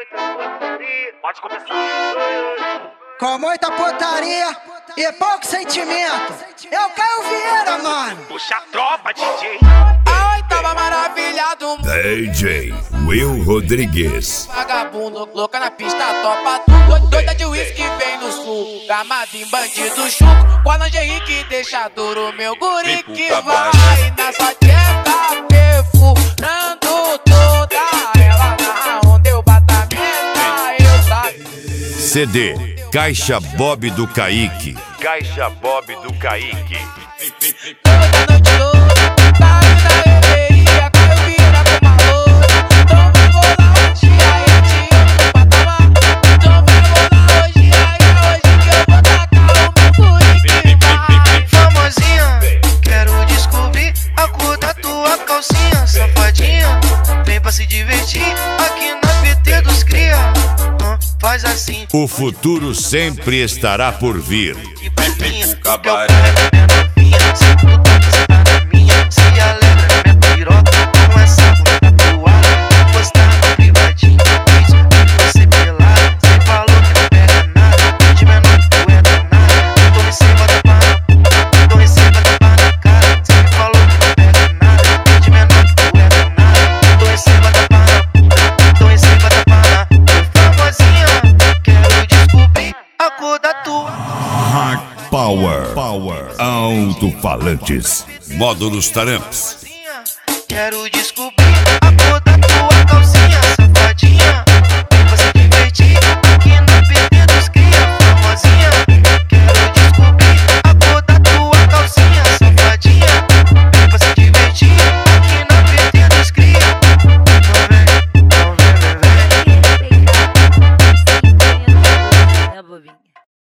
Pode começar. Com muita putaria e pouco sentimento. Eu Caio Vieira, mano. Puxa a tropa, DJ. A oitava maravilha do mundo. DJ Will Rodrigues. Vagabundo, louca na pista, topa tudo. Doida de uísque vem no sul. Gamado em bandido chuco. Com a lingerie que deixa duro, meu guri que vai na sua tcheca, perfurando toda ela. Na onda eu bato a meta, eu saio. CD Caixa Bob do Kaique. Caixa Bob do Kaique. Toda noite louca, tá na beberia, Caio Vieira com maluco. Então vai rolar hoje, aí eu te amo no patamar. Então vai rolar hoje, aí é hoje que eu vou tacar o meu guri que vai. Famosinha, quero descobrir a cor da tua calcinha. Safadinha, vem pra se divertir aqui na PT dos cria. Faz assim. O futuro sempre estará por vir. Que papinha, que eu quero é minha novinha. Se tu tá na minha, se alegra minha piroca. Com essa bunda voada, postar no privadinho. Você pelado, cê falou que não pega nada. De menor que tu é danada. Tô receba da barra, tô receba da barra na cara. Cê falou que não pega nada. De menor que tu é danada. Tô receba da barra, tô receba da barra. Famosinha, quero descobrir a cor da tua. Hard Power. Alto-falantes. Módulos Taramps. Quero descobrir